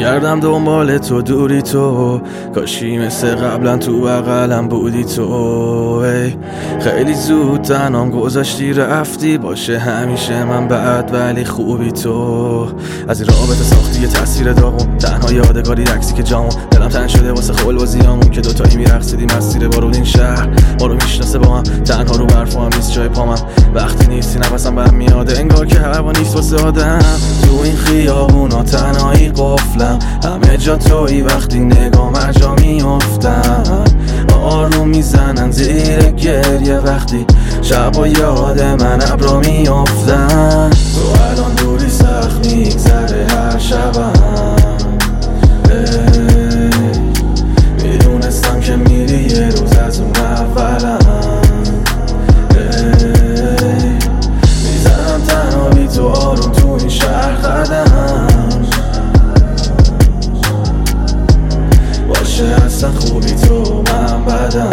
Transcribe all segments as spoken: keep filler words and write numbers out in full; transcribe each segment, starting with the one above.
میگردم دنبال تو دوری تو، کاشی مثل قبلا تو بغلم بودی تو. ای خیلی زود تنام گذاشتی رفتی، باشه همیشه من بعد ولی خوبی تو. از این رابطه ساختی یه تصویر داغون، تنها یادگاری عکسی که جامون. دلم تنگ شده واسه خلوزیامون که دوتایی میرقصیدیم مسیر بارون این شهر ما رو میشناسه با هم. تنها رو برفا هم نیست جای پامم، وقتی نیستی نفسم بهم میاده انگار که هوا نیست واسه آدم. تو این خیابونا تنهایی قفلم، همه جا تویی وقتی نگام جا میافتم. آروم میزنن زیر گریه وقتی شبا یاد من ابرا میافتن. تو الان دوری سخت میگذره هر شبم، میدونستم که میری یه روز از اون اولم. میزنم تنها بی تو آروم تو این شهر قدم، باشه اصلا خوبی تو من بدم.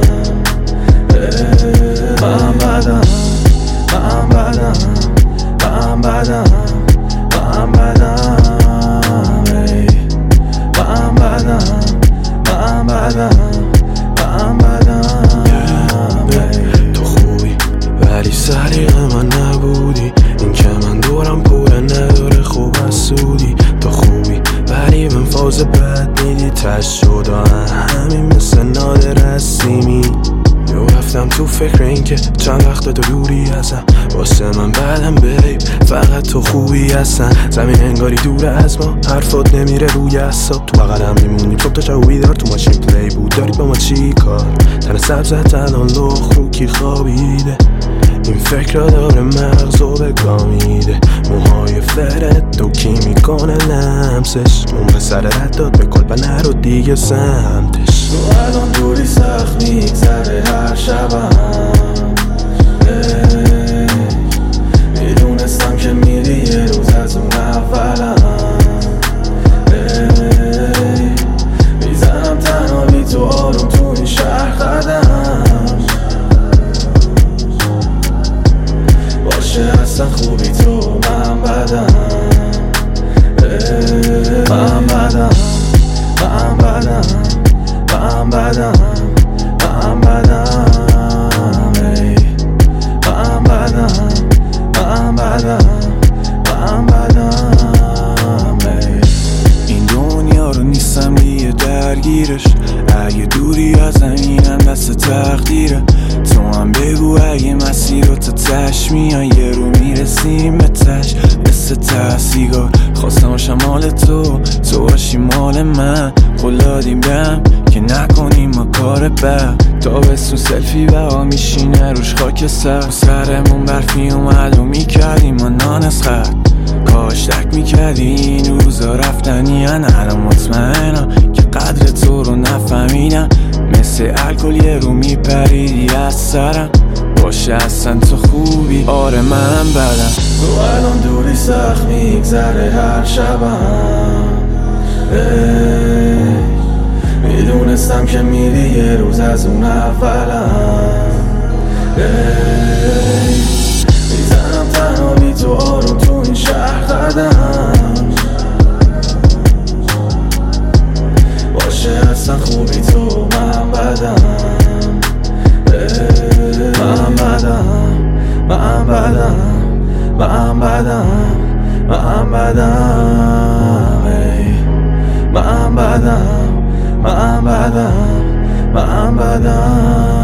من بدم من بدم من بدم من بدم من بدم من بدم من بدم. تو خوبی ولی سلیقه من نبودی، این که من دورم پوله نداره خوب از سودی. تو خوبی ولی من فاز بد میدی تش شده همین مثل نادر هستیمی. یو رفتم تو فکر این که چند وقت تو دوری هستم، واسه من بعدم بیب فقط تو خوبی هستن. زمین انگاری دور از ما، حرفات نمیره روی اصاب. تو بغلم میمونیم صبح تا شب بیدار، تو ماشین پلی بود داری با ما چی کار؟ تن سبزت الان لخ رو کی خوابیده، این فکر را داره مغزو بگامیده. موهای فرد تو کی میکنه لمسش، اون به سر رد داد به کل نرو دیگه سمتش. تو الان دوری سخت میگذره هر شبم، میدونستم که میری یه روز از اون اولم. میزنم تنها بی تو آروم تو این شهر قدم، باشه اصلا خوبی تو من بدم. من بدم من بدم من بدم من بدم من بدم من بدم من بدم. این دنیا رو نیستم دیگه درگیرش، اگه دوری از زمینم دست تقدیره. تو هم بگو اگه مسیر رو تا تش میای یه رو میرسیم به تش. مثل ته سیگار خواستم باشم مال تو، تو باشی مال من. قول دادیم بهم که نکنیم ما کار بد، تا بسون سلفی بها میشینه روش خاک سر. سرمون برفی اومد و میکردیم ما نانس خط، کاش تک میکردی این روزا رفتنی. الان مطمئنم که قدر تو رو نفهمیدم، مثل الکل یه رو میپریدی از سرم. باشه اصلا تو خوبی آره من بدم. تو الان دوری سخت میگذره هر شبم، میدونستم که میری یه روز از اون اولم. میزنم تنها بی تو آروم تو این شهر قدم، باشه اصلا خوبی تو من بدم. من بدم من بدم من بدم من بدم من بدم من بدم من بدم.